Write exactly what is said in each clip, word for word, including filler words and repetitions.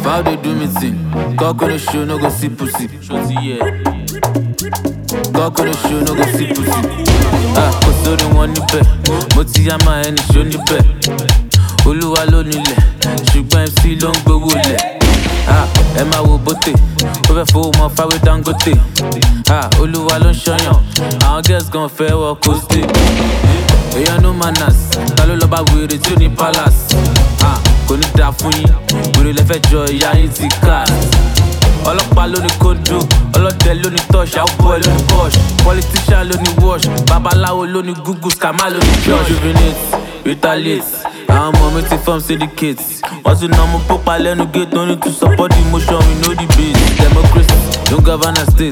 How they do me thing? God gonna show, no go see pussy. God gonna show, no go see pussy. Ah, cause so they want it back. Motiyama and it's on the back. Oluwa ló nílẹ̀, ṣùgbọ́n M C ló ń gbowó lẹ̀. Ah, ẹ máa wo bóté, ó fẹ́ fowó mọ fáwé Dangote. Ah, Olúwa ló ń ṣọyàn, àwọn girls gan fẹ́ wọ coste. Èèyàn no manners, ta ló lọ bá wèrè tí ó ní palace. Ah, kò ní dáa fún yín, wèrè lẹ́fẹ̀ẹ́ jọ ìyá yín ti ká. Ọlọ́pàá ló ní kóńdó, ọlọ́dẹ ló ní touch, outboy ló ní posh, politician ló ní wash, babaláwo ló ní google, scammer ló ní church. Rejuvenate, retaliate, àwọn ọmọ mi ti form syndicate. Wọ́n ti nà mú pópa lẹ́nu gate, no need to support the motion, we know the base. Democracy, don't govern a state,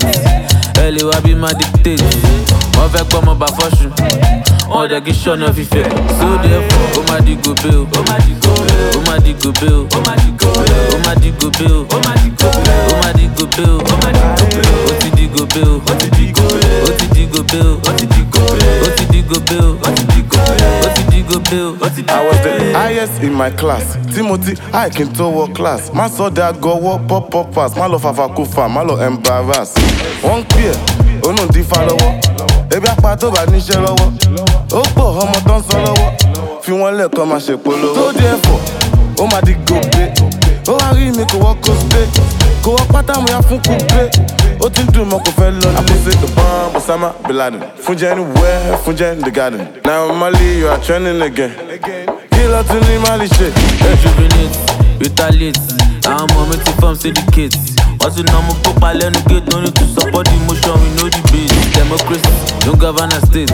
ẹ lè wá bí máa dictate. Wọ́n fẹ́ pọ́ ọmọ bá fọ́ṣù, wọ́n dẹ̀ kí ṣọ́nà fífẹ́. So therefore, ó máa di gòbé o, ó máa di gòbé o, ó máa di gòbé o, ó máa di gòbé o, ó máa di gòbé o, ó máa di gòbé o, ó máa di gòbé o, ó máa di gòbé o, ó ti di gòbé o, ó ti di gòbé o, ó ti di gòbé o, ó ti di gòbé o, ó ti di gòbé o, ó ti di gòbé o, ó ti di gòbé o, ó ti di gòbé o. I was the highest in my class. Timothy, I can to work class. My saw that go walk pop pop pass. My love fafa kufa, my love embarrass. One clear, oh no di follow. Ebi apá tó bá níṣẹ́ lọ́wọ́. Ó pọ̀ ọmọ tó ń sọ lọ́wọ́. Fi wọ́n lẹ́ẹ̀kan máa ṣe polówó. So therefore, ó máa di gòbé. Ó wá rí mi kò wọ́ kóṣpé. Kò wọ́ pátá mo yá fún kúpé. Ó ti ń dùn mọ́ kò fẹ́ lọ nílé. Àpòsí the bomb Osama Bin Laden. Fún jẹ́ anywhere, fún jẹ́ in the garden. Now Mali, you are trending again. Kí ló tún ní Mali ṣe? Rejuvenate, retaliate, àwọn ọmọ mi ti form syndicate. Wọ́n ti nà mú pópa lẹ́nu gate, no need to support the motion, we know the base. Democracy, don't govern a state,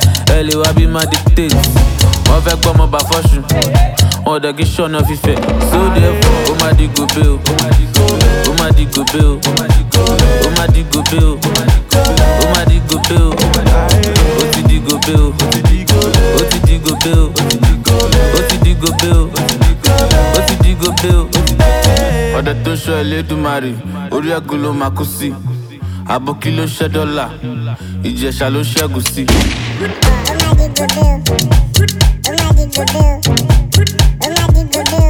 ẹ lè wá bí máa dictate. Wọ́n fẹ́ gbọ́ ọmọ bá fọ́ṣù, wọ́n dẹ̀ kí ṣọ́nà fífẹ́. So therefore, ó máa di gòbé o, ó máa di gòbé o, ó máa di gòbé o, ó máa di gòbé o, ó máa di gòbé o, ó ti di gòbé o, ó ti di gòbé o, ó ti di gòbé o, ó ti di gòbé o, ó ti di gòbé o, ó ti di gòbé o. Ọ̀dẹ̀ tó ṣọ́ Ẹlẹ́dùmarè, orí ẹ̀gún ló máa kú sí. Àbókí ló ṣẹ́ dọ́là, Ìjẹ̀ṣà ló ṣẹ́gun sí. Oh my di gòbé o, oh my di gòbé o, oh my di gòbé o.